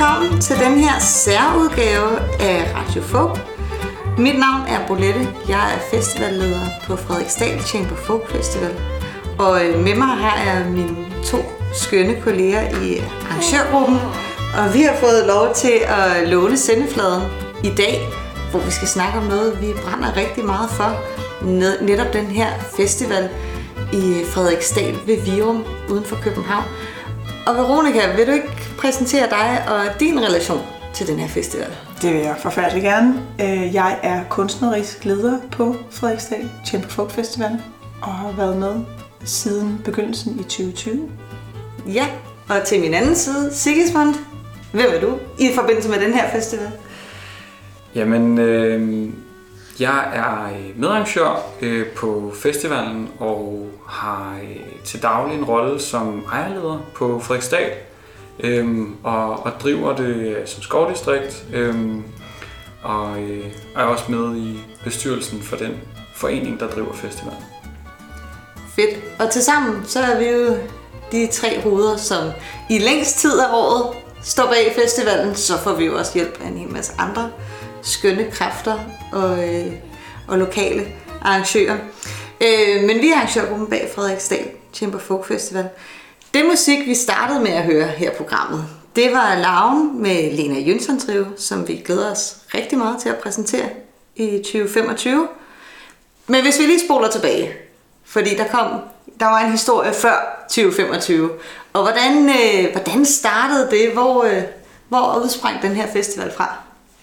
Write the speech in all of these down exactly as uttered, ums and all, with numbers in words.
velkommen til den her særudgave af Radio Folk. Mit navn er Bolette. Jeg er festivalleder på Frederiksdal Chamber Folk Festival. Og med mig har jeg mine to skønne kolleger i arrangørgruppen. Og vi har fået lov til at låne sendefladen i dag, hvor vi skal snakke om noget, vi brænder rigtig meget for. Netop den her festival i Frederiksdal ved Virum uden for København. Og Veronica, vil du ikke præsentere dig og din relation til den her festival? Det vil jeg forfærdeligt gerne. Jeg er kunstnerisk leder på Frederiksdal Chamber Folk Festival og har været med siden begyndelsen i tyve tyve. Ja, og til min anden side, Sigismund, hvem er du i forbindelse med den her festival? Jamen, øh, jeg er medarrangør øh, på festivalen og har øh, til daglig en rolle som ejerleder på Frederiksdal øh, og, og driver det som skovdistrikt øh, og øh, er også med i bestyrelsen for den forening, der driver festivalen. Fedt. Og tilsammen så er vi jo de tre hoveder, som i længst tid af året står bag festivalen. Så får vi jo også hjælp af en hel masse andre skønne kræfter og, øh, og lokale arrangører. Øh, men vi er arrangørgruppen bag Frederiksdal Chamber Folk Festival. Det musik, vi startede med at høre her i programmet, det var Larven med Lena Jønsson Trio, som vi glæder os rigtig meget til at præsentere i tyve femogtyve. Men hvis vi lige spoler tilbage, fordi der kom, der var en historie før tyve femogtyve, og hvordan, øh, hvordan startede det? Hvor, øh, hvor udsprang den her festival fra?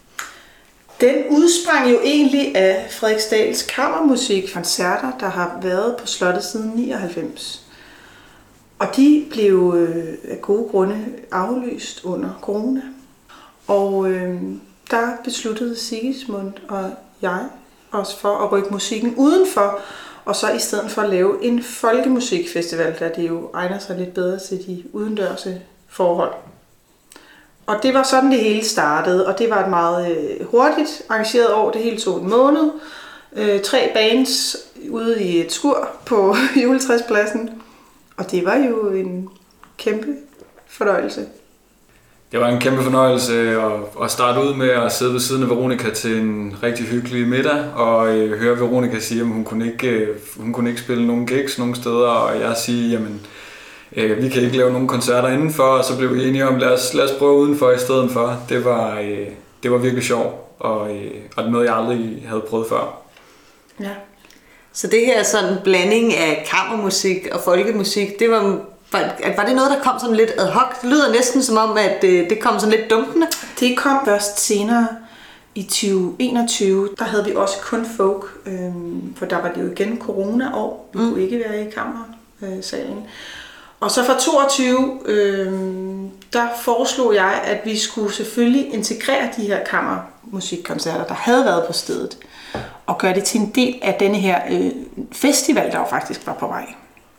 Den udsprang jo egentlig af Frederiksdals kammermusikkoncerter, der har været på slottet siden nioghalvfems. Og de blev øh, af gode grunde aflyst under corona. Og øh, der besluttede Sigismund og jeg os for at rykke musikken udenfor, og så i stedet for at lave en folkemusikfestival, der det jo egner sig lidt bedre til de udendørse forhold. Og det var sådan, det hele startede, og det var et meget øh, hurtigt arrangeret år. Det hele tog en måned. Øh, tre bands ude i et skur på Juletræspladsen. Og det var jo en kæmpe fornøjelse. Det var en kæmpe fornøjelse at, at starte ud med at sidde ved siden af Veronica til en rigtig hyggelig middag og øh, høre Veronica sige, at hun kunne ikke, øh, hun kunne ikke spille nogen gigs nogen steder, og jeg sige, jamen øh, vi kan ikke lave nogen koncerter indenfor, og så blev vi enige om, lad os, lad os prøve udenfor i stedet for. Det var, øh, det var virkelig sjovt, og, øh, og det er noget, jeg aldrig havde prøvet før. Ja. Så det her sådan en blanding af kammermusik og folkemusik, det var, var, var det noget, der kom sådan lidt ad hoc? Det lyder næsten som om, at det, det kom sådan lidt dumpende. Det kom først senere i tyve enogtyve. Der havde vi også kun folk, øh, for der var det jo igen corona-år. Vi mm. kunne ikke være i kammersalen. Og så fra toogtyve, øh, der foreslog jeg, at vi skulle selvfølgelig integrere de her kammermusikkoncerter, der havde været på stedet, og gøre det til en del af denne her øh, festival, der jo faktisk var på vej.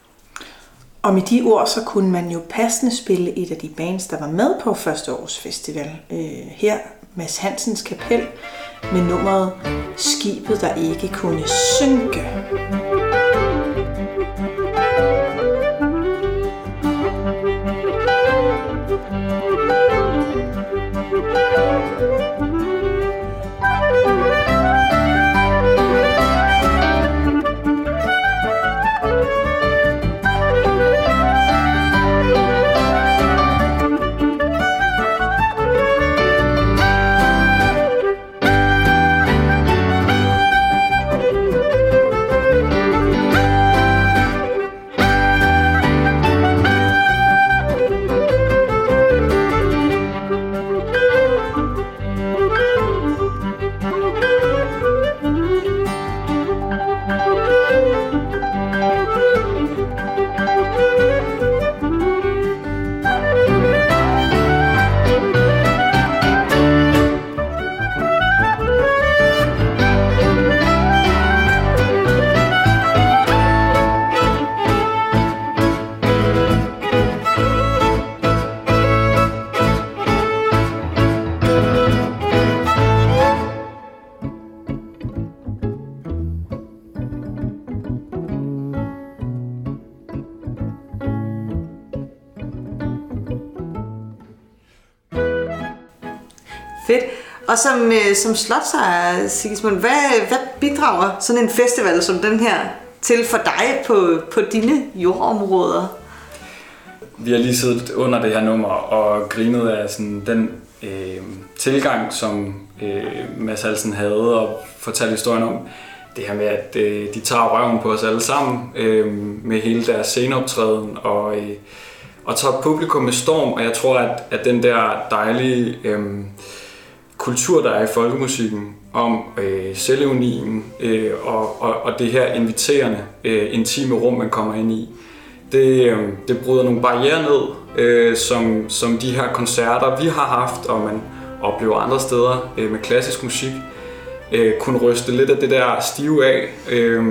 Og med de ord, så kunne man jo passende spille et af de bands, der var med på første års festival. Øh, her Mads Hansens Kapel med nummeret Skibet, der ikke kunne synke. Fedt. Og som, øh, som slotsejer, Sigismund, hvad, hvad bidrager sådan en festival som den her til for dig på, på dine jordområder? Vi har lige siddet under det her nummer og grinet af sådan den øh, tilgang, som øh, Mads Halsen havde og fortalte historien om. Det her med, at øh, de tager røven på os alle sammen øh, med hele deres sceneoptræden og, øh, og tager publikum med storm. Og jeg tror, at, at den der dejlige øh, kultur, der er i folkemusikken om øh, selvironien øh, og, og, og det her inviterende, øh, intime rum, man kommer ind i, det, øh, det bryder nogle barrierer ned, øh, som, som de her koncerter, vi har haft, og man oplever andre steder øh, med klassisk musik, øh, kunne ryste lidt af det der stive af, øh,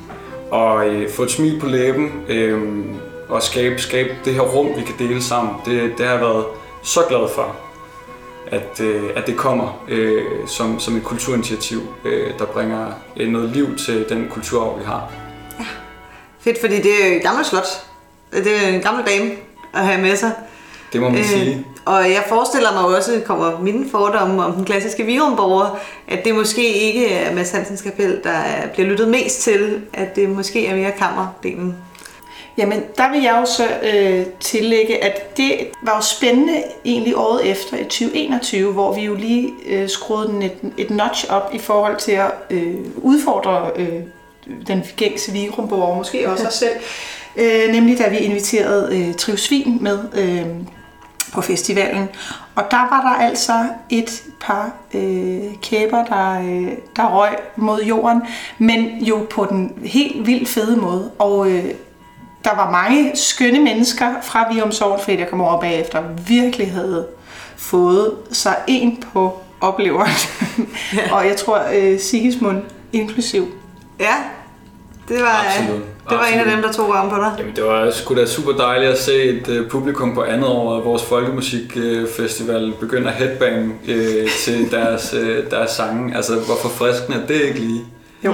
og øh, få et smil på læben, øh, og skabe, skabe det her rum, vi kan dele sammen. Det, det har jeg været så glad for, at, øh, at det kommer øh, som, som et kulturinitiativ, øh, der bringer øh, noget liv til den kulturarv, vi har. Ja, fedt, fordi det er et gammelt slot. Det er en gammel dame at have med sig. Det må man øh, sige. Og jeg forestiller mig også, kommer mine fordomme om den klassiske Virumborger, at det måske ikke er Mads Hansens Kapel, der bliver lyttet mest til, at det måske er mere kammerdelen. Jamen, der vil jeg jo så øh, tillægge, at det var jo spændende egentlig året efter, i tyve enogtyve, hvor vi jo lige øh, skruede den et, et notch op i forhold til at øh, udfordre øh, den gængse Virumborger, måske også os selv. Øh, nemlig da vi inviterede øh, Trivsvin med øh, på festivalen. Og der var der altså et par øh, kæber, der, øh, der røg mod jorden, men jo på den helt vildt fede måde. Og øh, der var mange skønne mennesker fra Virum Sogn, fordi jeg kom over bagefter, virkelig havde fået sig en på opleveren. Ja. Og jeg tror øh, Sigismund inklusiv. Ja, det var, Absolut. det var Absolut. en af dem, der tog varme på dig. Jamen, det var sgu da super dejligt at se et uh, publikum på andet år af vores folkemusikfestival uh, begynde at headbang uh, til deres, uh, deres sange. Altså, hvor forfriskende er det ikke lige? Jo. Mm.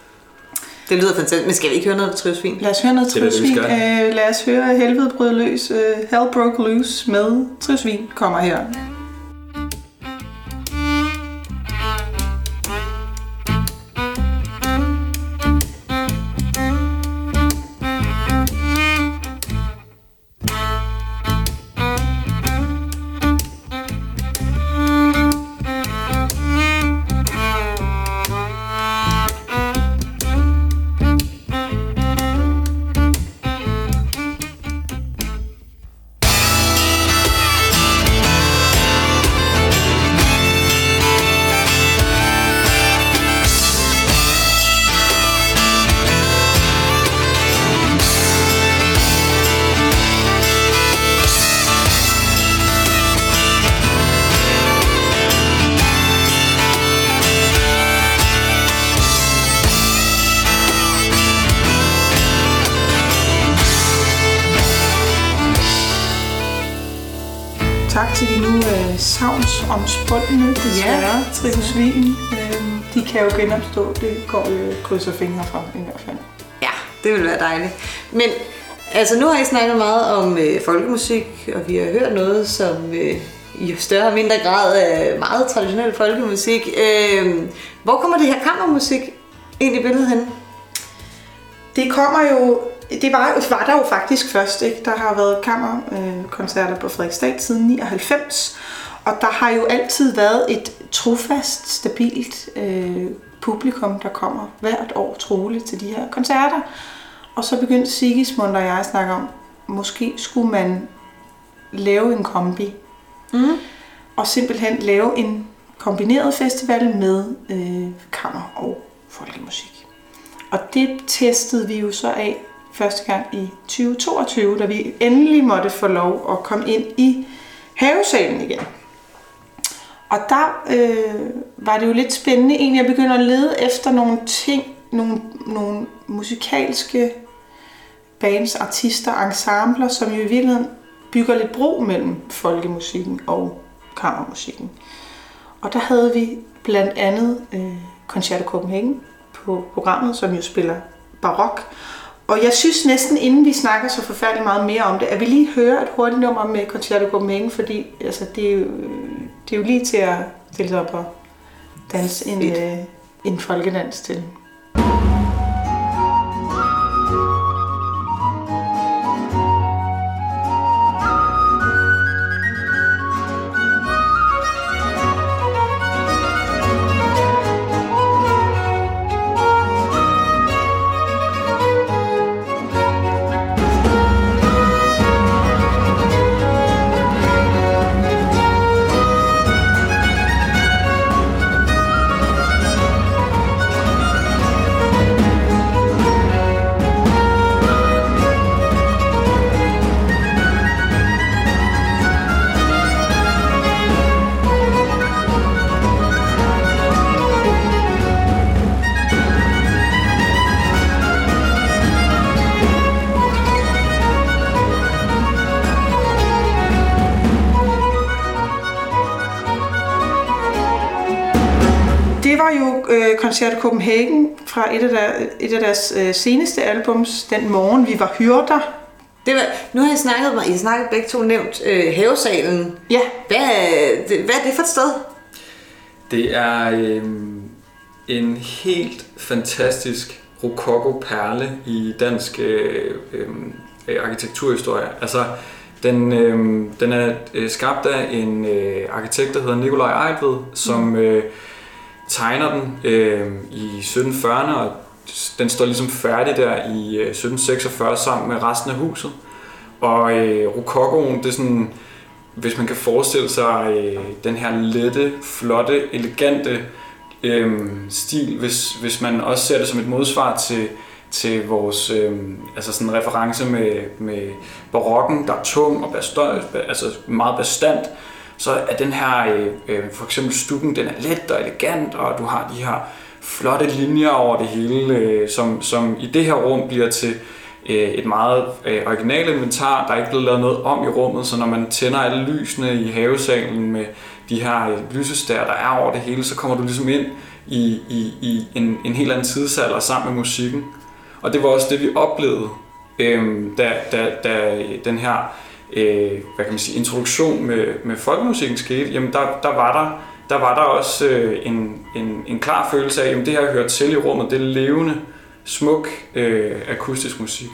Det lyder fantastisk, men skal vi ikke høre noget Trivsvin? Lad os høre noget Trivsvin. Uh, lad os høre Helvede brød løs. Uh, Hell broke loose med Trivsvin kommer her. Tak til de nu øh, savnsomspundne, desværre, ja, Trivsvin. Øh, de kan jo genopstå, det går jo krydser fingre fra i hvert fald. Ja, det vil være dejligt. Men altså, nu har I snakket meget om øh, folkemusik, og vi har hørt noget, som øh, i større og mindre grad er meget traditionel folkemusik. Øh, hvor kommer det her kammermusik ind i billedet hen? Det kommer jo... Det var, var der jo faktisk først, ikke? Der har været kammerkoncerter på Frederiksdal siden nioghalvfems, og der har jo altid været et trofast, stabilt øh, publikum, der kommer hvert år troligt til de her koncerter. Og så begyndte Sigismund og jeg at snakke om, måske skulle man lave en kombi, mm. og simpelthen lave en kombineret festival med øh, kammer og folkemusik. Og det testede vi jo så af første gang i tyve toogtyve, da vi endelig måtte få lov at komme ind i havesalen igen. Og der øh, var det jo lidt spændende egentlig at begynde at lede efter nogle ting, nogle, nogle musikalske bands, artister, ensembler, som jo i virkeligheden bygger lidt bro mellem folkemusikken og kammermusikken. Og der havde vi blandt andet øh, Concerto Copenhagen på programmet, som jo spiller barok. Og jeg synes næsten, inden vi snakker så forfærdeligt meget mere om det, at vi lige hører et hurtigt nummer med Concerto Copenhagen, fordi altså, det er jo de er jo lige til at stille sig op og danse en, øh, en folkedans til. Det var jo øh, Concerto Copenhagen fra et af, der, et af deres øh, seneste albums, Den morgen vi var hyrder. Det var, nu har jeg snakket, I har snakket begge to nævnt øh, Havesalen. Ja. Hvad, det, hvad er det for et sted? Det er øh, en helt fantastisk rokoko-perle i dansk øh, øh, arkitekturhistorie. Altså, den, øh, den er skabt af en øh, arkitekt, der hedder Nikolaj Ejtved, som mm. øh, tegner den øh, i sytten fyrrerne, og den står ligesom færdig der i øh, sytten seksogfyrre sammen med resten af huset. Og øh, rokokoen, det er sådan, hvis man kan forestille sig øh, den her lette, flotte, elegante øh, stil, hvis, hvis man også ser det som et modsvar til, til vores øh, altså sådan en reference med, med barokken, der er tung og bastant, altså meget bastant, så er den her, øh, for eksempel stukken, den er let og elegant, og du har de her flotte linjer over det hele, øh, som, som i det her rum bliver til øh, et meget øh, originalt inventar. Der er ikke blevet lavet noget om i rummet, så når man tænder alle lysene i havesalen med de her øh, lysestager, der er over det hele, så kommer du ligesom ind i, i, i en, en helt anden tidsalder sammen med musikken. Og det var også det, vi oplevede, øh, da, da, da den her øh, hvad kan man sige, introduktion med, med folkemusikken skete. Jamen der, der var der der var der også øh, en, en, en klar følelse af, at det her hører til i rummet, det er levende, smuk øh, akustisk musik.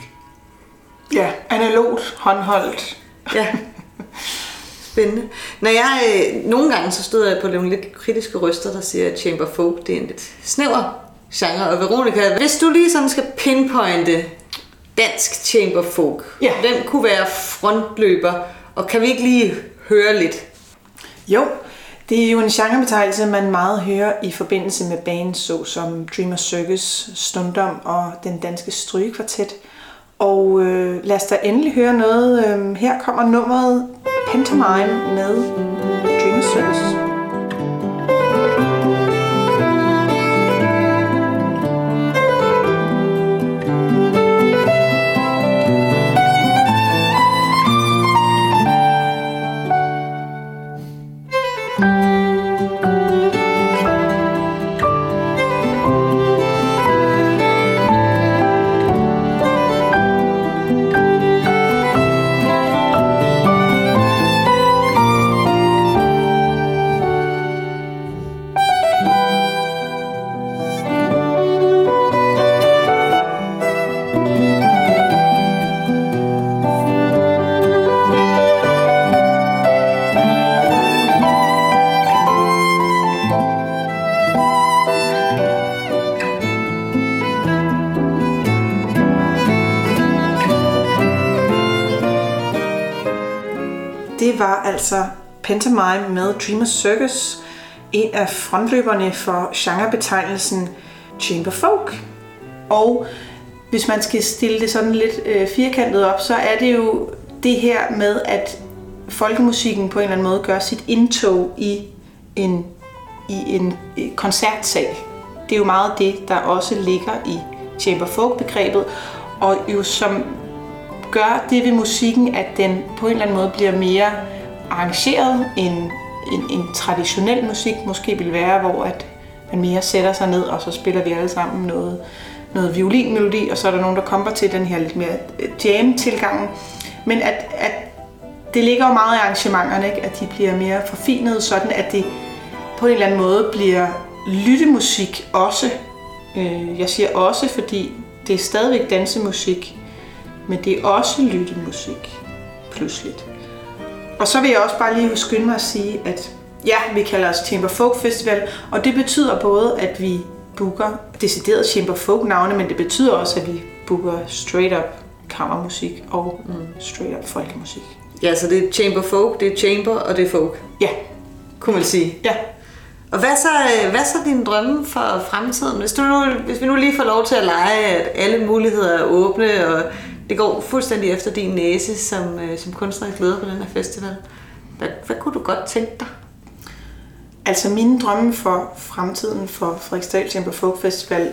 Ja, analogt, håndholdt. Ja, spændende. Når jeg, øh, nogle gange så støder jeg på nogle lidt kritiske røster, der siger, at chamber folk, det er en lidt snæver genre. Og Veronica, hvis du lige sådan skal pinpointe dansk chamber folk, ja. Hvem kunne være frontløber, og kan vi ikke lige høre lidt? Jo, det er jo en genrebetegnelse, man meget hører i forbindelse med bands såsom Dreamer Circus, Stundom og Den Danske Strygekvartet. Og øh, lad os da endelig høre noget. Øh, her kommer nummeret Pantomime med Dreamer Circus. Det var altså Pantomime med Dreamer Circus, en af frontløberne for genrebetegnelsen chamber folk. Og hvis man skal stille det sådan lidt øh, firkantet op, så er det jo det her med, at folkemusikken på en eller anden måde gør sit indtog i en, i en koncertsal. Det er jo meget det, der også ligger i chamber folk-begrebet, og jo som gør det ved musikken, at den på en eller anden måde bliver mere arrangeret end en, en traditionel musik måske vil være, hvor at man mere sætter sig ned, og så spiller vi alle sammen noget, noget violinmelodi, og så er der nogen, der kommer til den her lidt mere jam-tilgangen. Men at, at det ligger jo meget i arrangementerne, ikke? At de bliver mere forfinede, sådan at det på en eller anden måde bliver lyttemusik også. Jeg siger også, fordi det er stadigvæk dansemusik, men det er også lyttemusik, pludseligt. Og så vil jeg også bare lige skynde mig at sige, at ja, vi kalder os Chamber Folk Festival, og det betyder både, at vi booker decideret Chamber Folk navne, men det betyder også, at vi booker straight up kammermusik og mm. straight up folkemusik. Ja, så det er Chamber Folk, det er Chamber og det er Folk. Ja. Kunne man sige. Ja. Og hvad så, hvad så dine drømme for fremtiden? Hvis, du nu, hvis vi nu lige får lov til at lege, at alle muligheder er åbne, og det går fuldstændig efter din næse som, som kunstnerisk leder på den her festival, hvad, hvad kunne du godt tænke dig? Altså mine drømme for fremtiden for Frederiksdal Chamber Folk Festival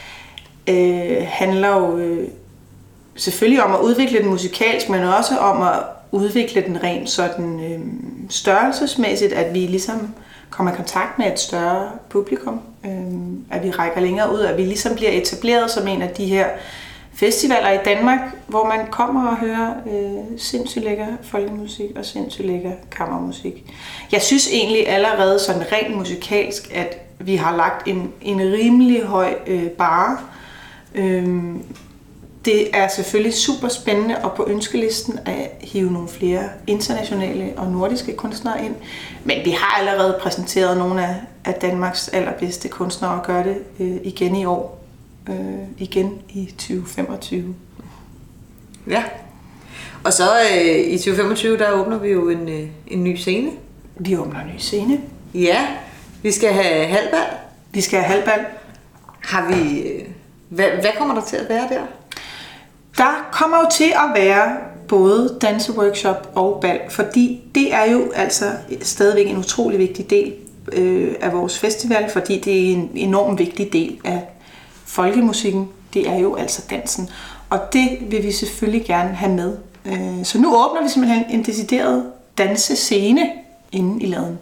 øh, handler jo øh, selvfølgelig om at udvikle den musikalsk, men også om at udvikle den rent sådan øh, størrelsesmæssigt, at vi ligesom kommer i kontakt med et større publikum, øh, at vi rækker længere ud, at vi ligesom bliver etableret som en af de her festivaler i Danmark, hvor man kommer og hører øh, sindssygt lækker folkemusik og sindssygt lækker kammermusik. Jeg synes egentlig allerede sådan rent musikalsk, at vi har lagt en, en rimelig høj øh, barre. Øh, det er selvfølgelig super spændende og på ønskelisten at hive nogle flere internationale og nordiske kunstnere ind. Men vi har allerede præsenteret nogle af, af Danmarks allerbedste kunstnere og gør det øh, igen i år. Øh, igen i tyve femogtyve. Ja. Og så øh, i tyve femogtyve, der åbner vi jo en, øh, en ny scene. Vi åbner en ny scene. Ja, vi skal have halvbal. Vi skal have halvbal. Har vi... Øh, hvad, hvad kommer der til at være der? Der kommer jo til at være både danseworkshop og bal, fordi det er jo altså stadigvæk en utrolig vigtig del øh, af vores festival, fordi det er en enormt vigtig del af folkemusikken. Det er jo altså dansen, og det vil vi selvfølgelig gerne have med. Øh, så nu åbner vi simpelthen en decideret dansescene inde i laden.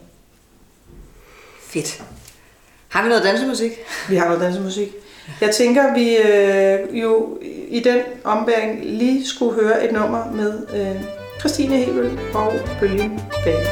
Fedt. Har vi noget dansemusik? Vi har noget dansemusik. Jeg tænker, vi øh, jo i den ombæring lige skulle høre et nummer med øh, Christine Hebel og Bølgen Band.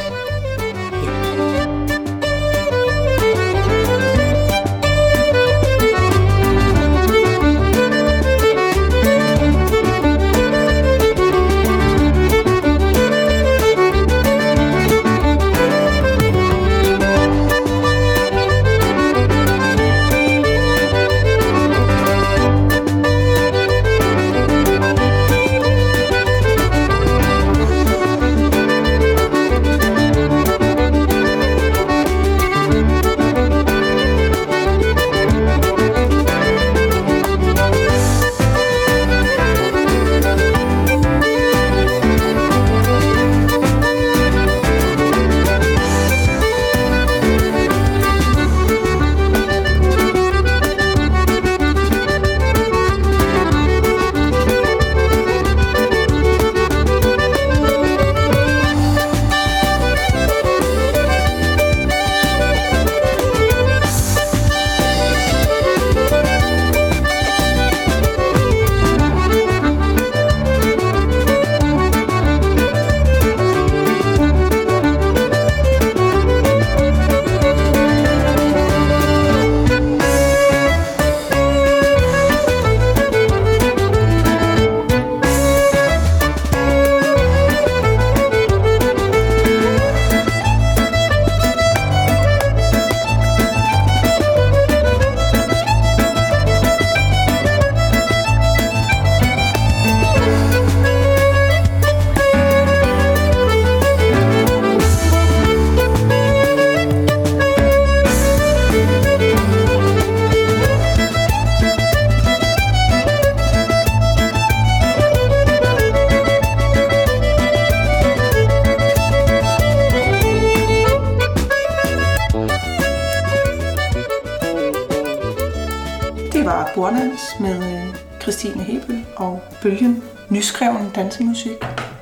Bornans med Christine Hebel og Bølgen, nyskreven dansemusik.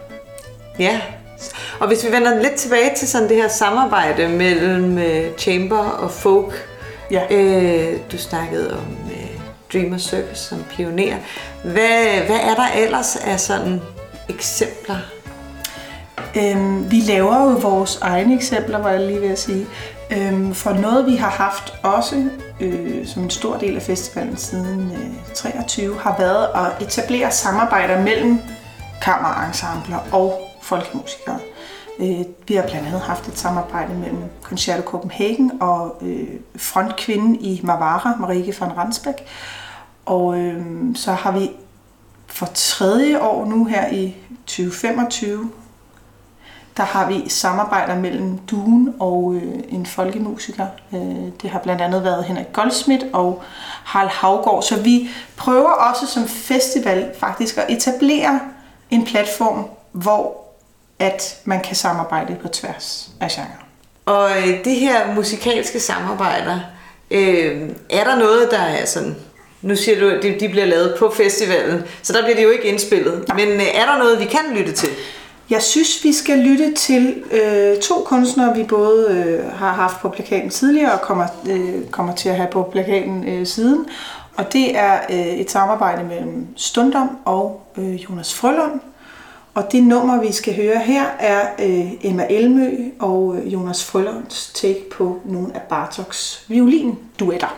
Ja, og hvis vi vender lidt tilbage til sådan det her samarbejde mellem Chamber og Folk. Ja. Øh, du snakkede om øh, Dreamer Circus som pioner. Hvad, hvad er der ellers af sådan eksempler? Øhm, vi laver jo vores egne eksempler, var jeg lige ved at sige. Øhm, for noget, vi har haft også øh, som en stor del af festivalen siden øh, treogtyve, har været at etablere samarbejder mellem kammerensembler og folkemusikere. Øh, vi har blandt andet haft et samarbejde mellem Concerto Copenhagen og øh, frontkvinden i Mavara, Marike van Ransbæk. Og øh, så har vi for tredje år nu her i tyve femogtyve, der har vi samarbejder mellem Duen og øh, en folkemusiker. Øh, det har blandt andet været Henrik Goldsmith og Harald Haugaard. Så vi prøver også som festival faktisk at etablere en platform, hvor at man kan samarbejde på tværs af genre. Og øh, det her musikalske samarbejder, øh, er der noget, der er sådan... Nu siger du, at de bliver lavet på festivalen, så der bliver det jo ikke indspillet. Men øh, er der noget, vi kan lytte til? Jeg synes, vi skal lytte til øh, to kunstnere, vi både øh, har haft på plakaten tidligere og kommer, øh, kommer til at have på plakaten øh, siden. Og det er øh, et samarbejde mellem Stundom og øh, Jonas Frølund. Og det nummer, vi skal høre her, er øh, Emma Elmø og øh, Jonas Frølunds take på nogle af Bartoks violinduetter.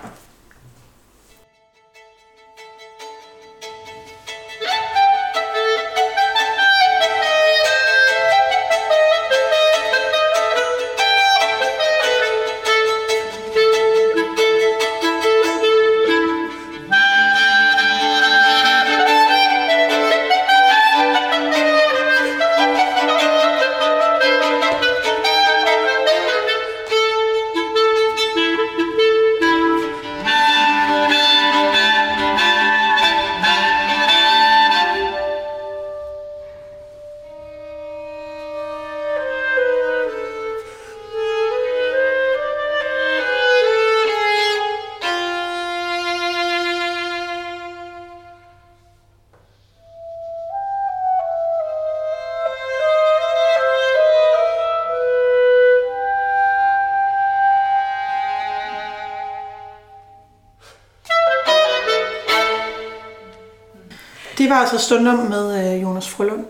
Det var altså Stundom med Jonas Frølund.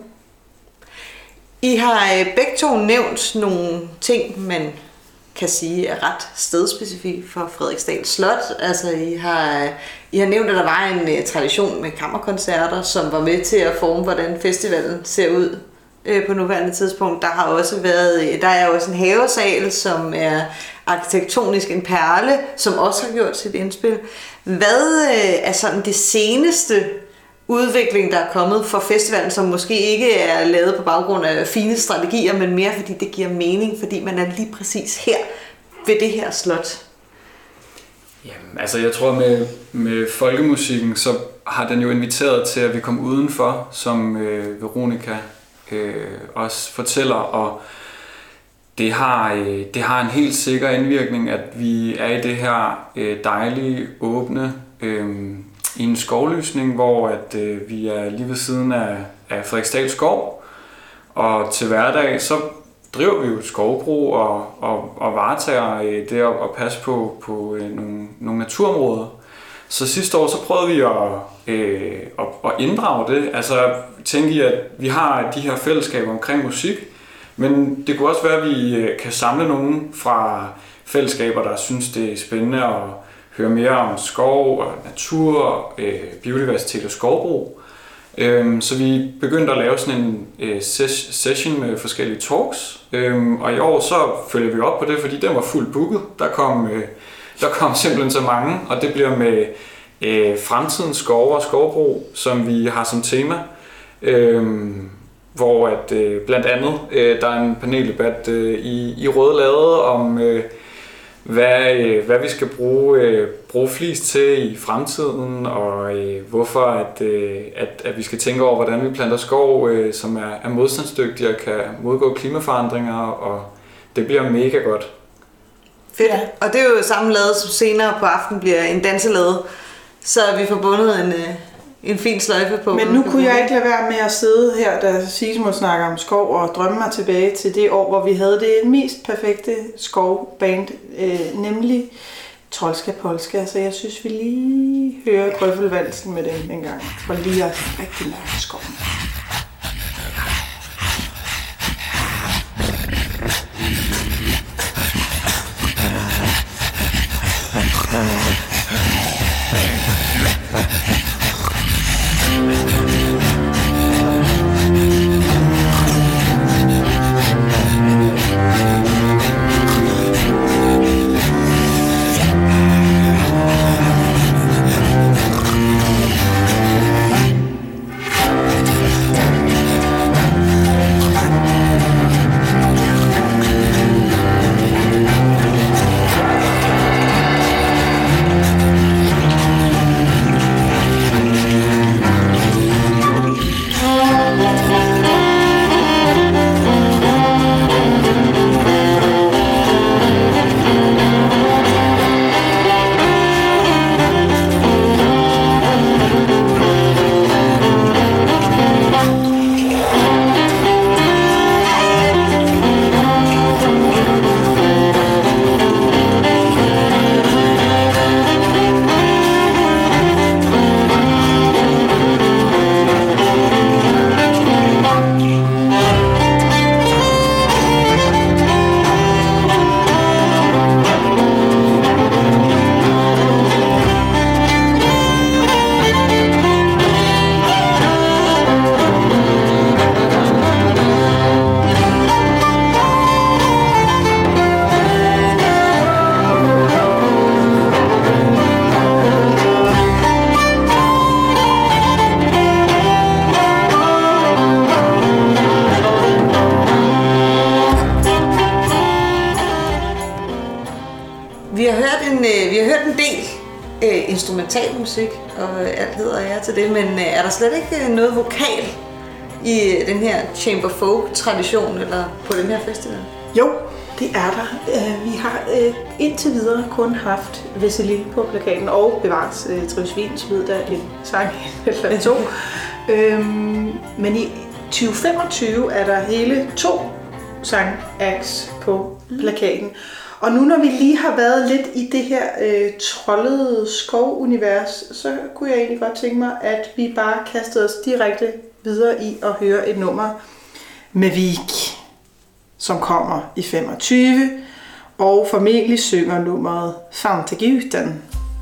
I har begge to nævnt nogle ting, man kan sige er ret stedspecifikt for Frederiksdal Slot. Altså, I har, I har nævnt, at der var en uh, tradition med kammerkoncerter, som var med til at forme, hvordan festivalen ser ud uh, på nuværende tidspunkt. Der har også været, der er også en havesal, som er arkitektonisk en perle, som også har gjort sit indspil. Hvad uh, er sådan det seneste udvikling, der er kommet for festivalen, som måske ikke er lavet på baggrund af fine strategier, men mere fordi det giver mening, fordi man er lige præcis her ved det her slot? Jamen, altså jeg tror med, med folkemusikken, så har den jo inviteret til, at vi kommer udenfor, som øh, Veronica øh, også fortæller, og det har, øh, det har en helt sikker indvirkning, at vi er i det her øh, dejlige, åbne, øh, i en skovlysning, hvor at, øh, vi er lige ved siden af, af Frederiksdal Skov, og til hverdag så driver vi jo et skovbrug og, og, og varetager øh, det at, at passe på, på øh, nogle, nogle naturområder. Så sidste år så prøvede vi at, øh, at, at inddrage det, altså tænke i, at vi har de her fællesskaber omkring musik, men det kunne også være, at vi kan samle nogen fra fællesskaber, der synes, det er spændende at høre mere om skov og natur, øh, biodiversitet og skovbrug. Øhm, så vi begyndte at lave sådan en øh, ses- session med forskellige talks, øhm, og i år så følger vi op på det, fordi den var fuldt booket. Der kom, øh, der kom simpelthen så mange, og det bliver med øh, fremtidens skov og skovbrug, som vi har som tema. Øhm, hvor at, øh, blandt andet øh, der er en paneldebat øh, i, i Rødlade om øh, Hvad, hvad vi skal bruge, øh, bruge flis til i fremtiden, og øh, hvorfor at, øh, at, at vi skal tænke over, hvordan vi planter skov, øh, som er, er modstandsdygtige og kan modgå klimaforandringer, og det bliver mega godt. Fedt. Ja. Og det er jo samme lade, som senere på aftenen bliver en danselade, så vi får bundet en, en fin sløjfe på. Men nu kunne jeg ikke lade være med at sidde her, da Sismo snakker om skov, og drømme mig tilbage til det år, hvor vi havde det mest perfekte skovband, øh, nemlig Trolska Polska. Så jeg synes, vi lige hører Grøffelvalsen med dem en gang, for lige at rigtig lave skoven. Instrumentalmusik, og alt hedder jeg til det, men er der slet ikke noget vokal i den her chamber folk tradition eller på den her festival? Jo, det er der. Vi har indtil videre kun haft Vesselil på plakaten og bevares Trives Wien, så ved der en sang eller to. Men i tyve femogtyve er der hele to sangacts på plakaten. Og nu når vi lige har været lidt i det her øh, trollede skovunivers, så kunne jeg egentlig godt tænke mig, at vi bare kastede os direkte videre i at høre et nummer med Vik, som kommer i femogtyve, og formentlig synger nummeret Fanteguten.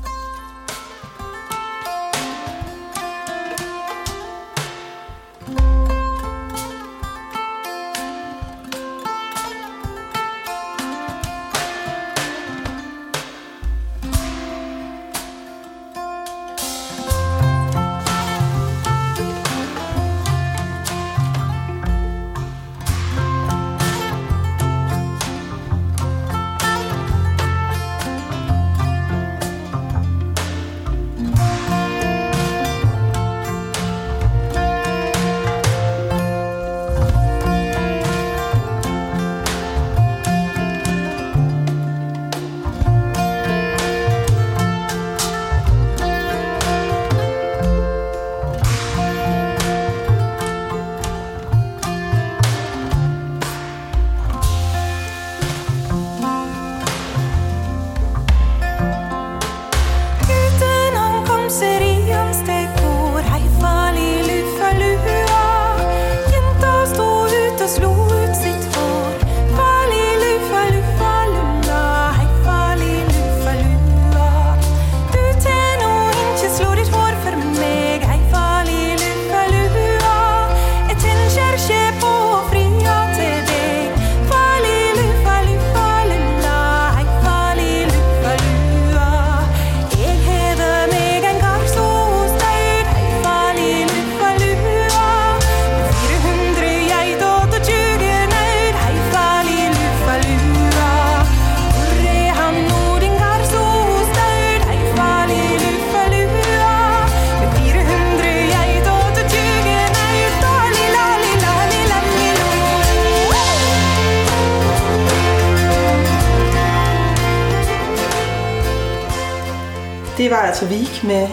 Det var altså Vik med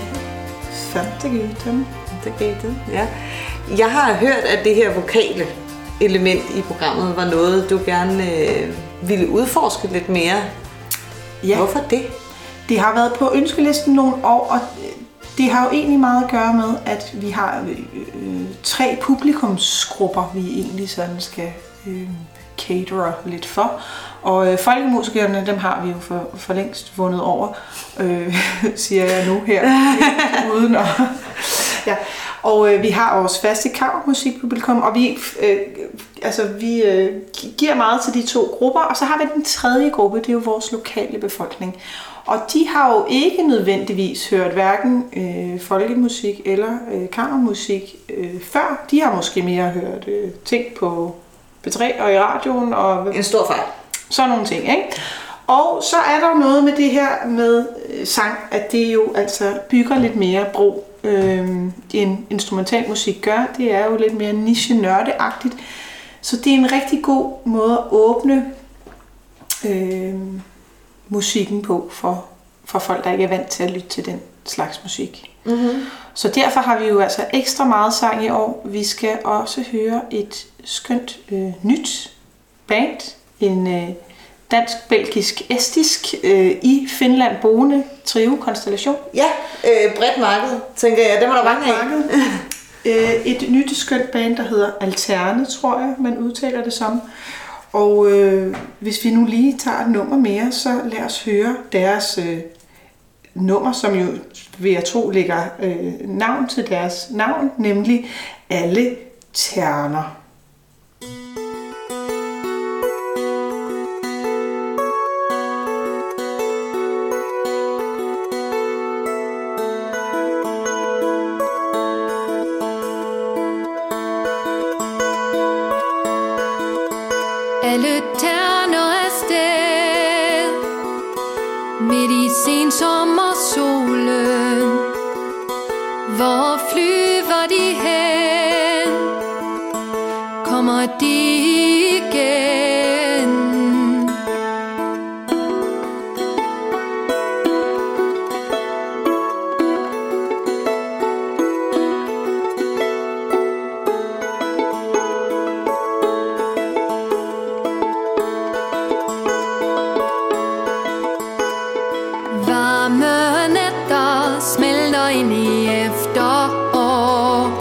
Fanteguten. Fanteguten, ja. Jeg har hørt, at det her vokale element i programmet var noget, du gerne øh, ville udforske lidt mere. Ja. Hvorfor det? Det har været på ønskelisten nogle år, og det har jo egentlig meget at gøre med, at vi har øh, tre publikumsgrupper, vi egentlig sådan skal øh, caterer lidt for. Og øh, folkemusikerne, dem har vi jo for, for længst vundet over, øh, siger jeg nu her, uden at... Ja. Og øh, vi har vores faste kammermusikpublikum, og vi, øh, altså, vi øh, giver meget til de to grupper, og så har vi den tredje gruppe, det er jo vores lokale befolkning. Og de har jo ikke nødvendigvis hørt hverken øh, folkemusik eller øh, kammermusik øh, før. De har måske mere hørt øh, ting på P tre og i radioen. Og en stor fejl. Sådan nogle ting, ikke? Og så er der noget med det her med øh, sang, at det jo altså bygger lidt mere bro, øh, end instrumentalmusik gør. Det er jo lidt mere niche-nørdeagtigt. Så det er en rigtig god måde at åbne øh, musikken på for, for folk, der ikke er vant til at lytte til den slags musik. Mm-hmm. Så derfor har vi jo altså ekstra meget sang i år. Vi skal også høre et skønt øh, nyt band, en øh, dansk-belgisk-estisk øh, i Finland boende trio-konstellation. Ja, øh, bredt marked, tænker jeg. Det må der mange af. øh, et nyt skønt band, der hedder Alterne, tror jeg, man udtaler det som. Og øh, hvis vi nu lige tager et nummer mere, så lad os høre deres øh, nummer, som jo vil jeg tro lægger øh, navn til deres navn, nemlig Alle Terner. Alle terner afsted midt i sensommersolen. Hvor flyver de hen? Kommer de igen? Varme nætter smelter ind i efterår.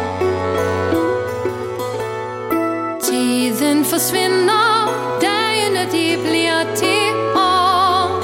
Tiden forsvinder, dagene de bliver til år.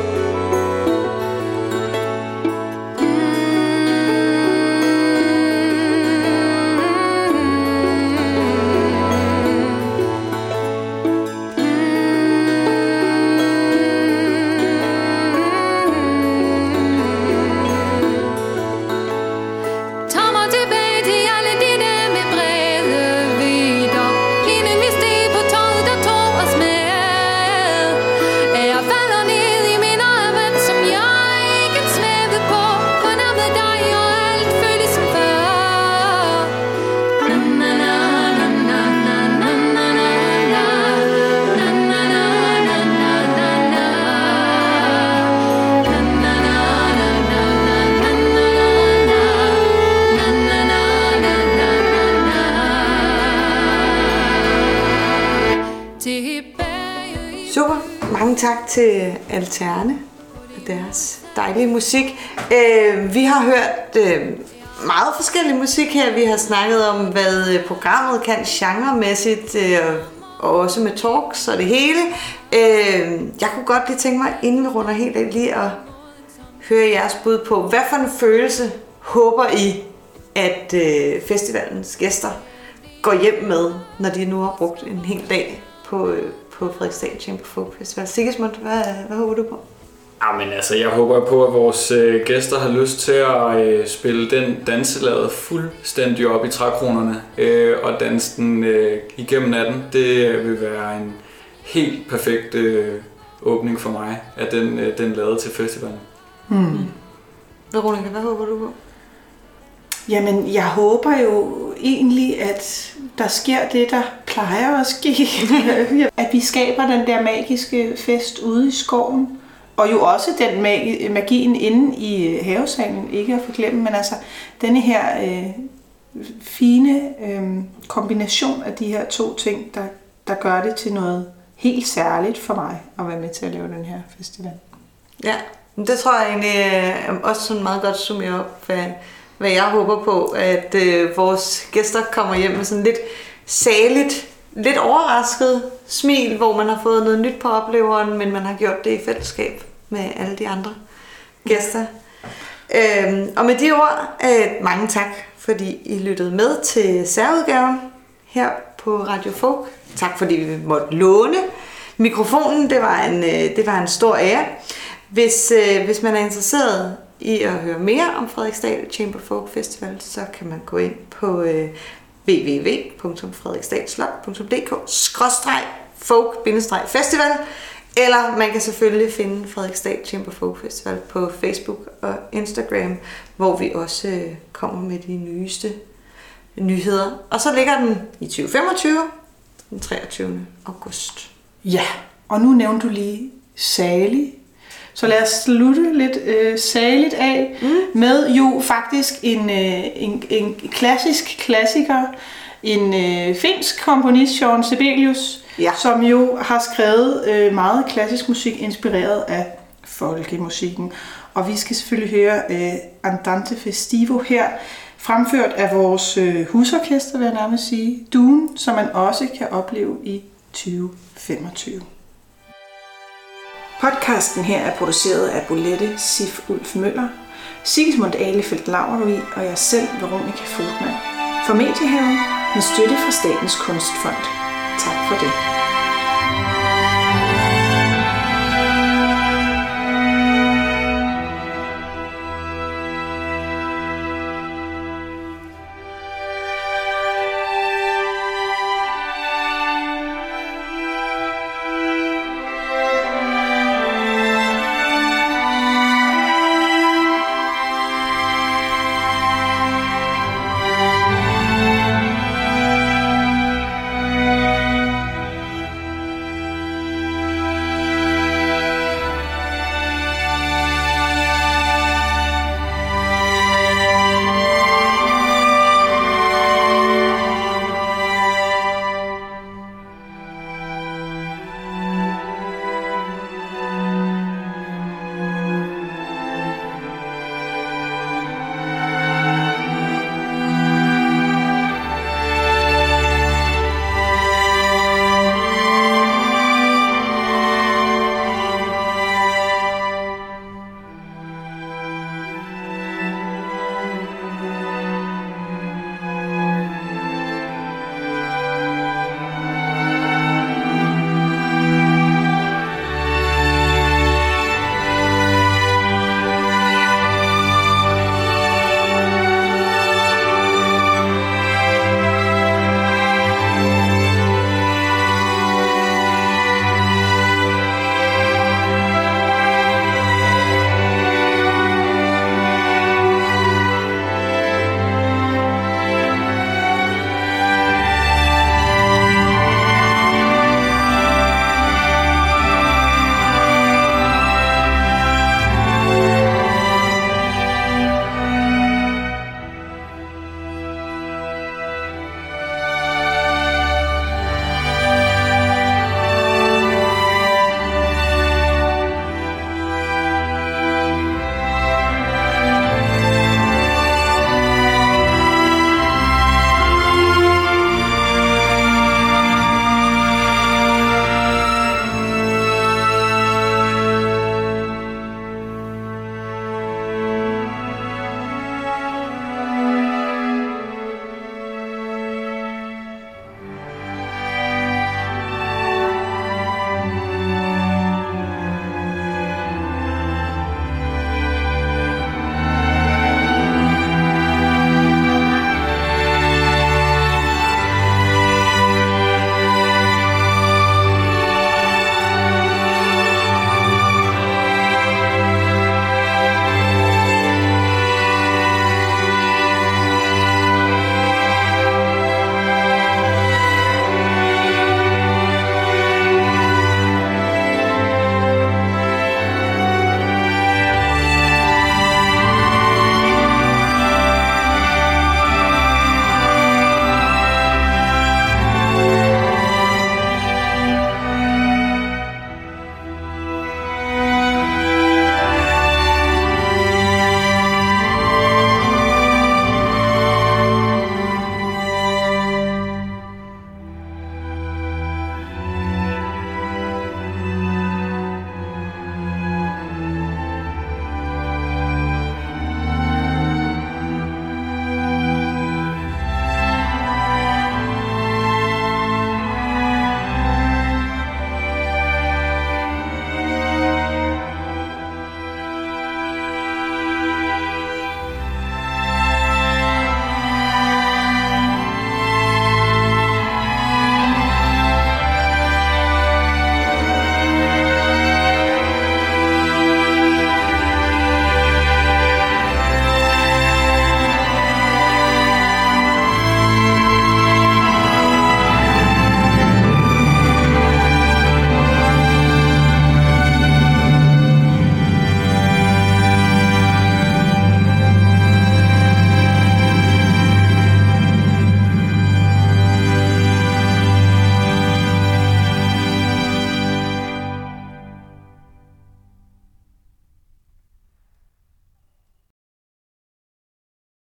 Super. Mange tak til Alterne og deres dejlige musik. Øh, vi har hørt øh, meget forskellig musik her. Vi har snakket om, hvad programmet kan genremæssigt, øh, og også med talks og det hele. Øh, jeg kunne godt lige tænke mig, inden vi runder helt af, lige at høre jeres bud på, hvad for en følelse håber I, at øh, festivalens gæster går hjem med, når de nu har brugt en hel dag på, øh, på Frederiksdal Chamber Folk Festival. Sigismund, hvad, hvad håber du på? Jamen altså, jeg håber på, at vores øh, gæster har lyst til at øh, spille den danselade fuldstændig op i trækronerne øh, og danse den øh, igennem natten. Det øh, vil være en helt perfekt øh, åbning for mig af den, øh, den lade til festivalen. Hmm. Veronica, hvad håber du på? Jamen, jeg håber jo egentlig, at der sker det, der plejer at ske. At vi skaber den der magiske fest ude i skoven. Og jo også den magi- magien inde i havesalen, ikke at forglemme, men altså denne her øh, fine øh, kombination af de her to ting, der, der gør det til noget helt særligt for mig at være med til at lave den her festival. Ja, det tror jeg egentlig øh, også sådan meget godt summerer op, hvad, hvad jeg håber på, at øh, vores gæster kommer hjem med sådan lidt saligt lidt overrasket smil, hvor man har fået noget nyt på opleveren, men man har gjort det i fællesskab med alle de andre gæster. Øhm, og med de ord, øh, mange tak, fordi I lyttede med til særudgaven her på Radio Folk. Tak fordi vi måtte låne mikrofonen. Det var en, øh, det var en stor ære. Hvis, øh, hvis man er interesseret i at høre mere om Frederiksdal Chamber Folk Festival, så kan man gå ind på øh, w w w punktum frederiksdalslot punktum d k skråstreg folk bindestreg festival, eller man kan selvfølgelig finde Frederiksdal Chamber Folk Festival på Facebook og Instagram, hvor vi også øh, kommer med de nyeste nyheder. Og så ligger den i tyve femogtyve, den treogtyvende august. Ja, og nu nævnte du lige Sali. Så lad os slutte lidt øh, saligt af mm. med jo faktisk en, øh, en, en klassisk klassiker, en øh, finsk komponist, Jean Sibelius, ja. som jo har skrevet øh, meget klassisk musik inspireret af folkemusikken. Og vi skal selvfølgelig høre øh, Andante Festivo her, fremført af vores øh, husorkester, vil jeg nærmest sige, Duen, som man også kan opleve i tyve femogtyve. Podcasten her er produceret af Bolette Sif Ulf Møller, Sigismund Ahlefeldt Laurvig og jeg selv, Veronica Foltmann, for Mediehaven med støtte fra Statens Kunstfond. Tak for det.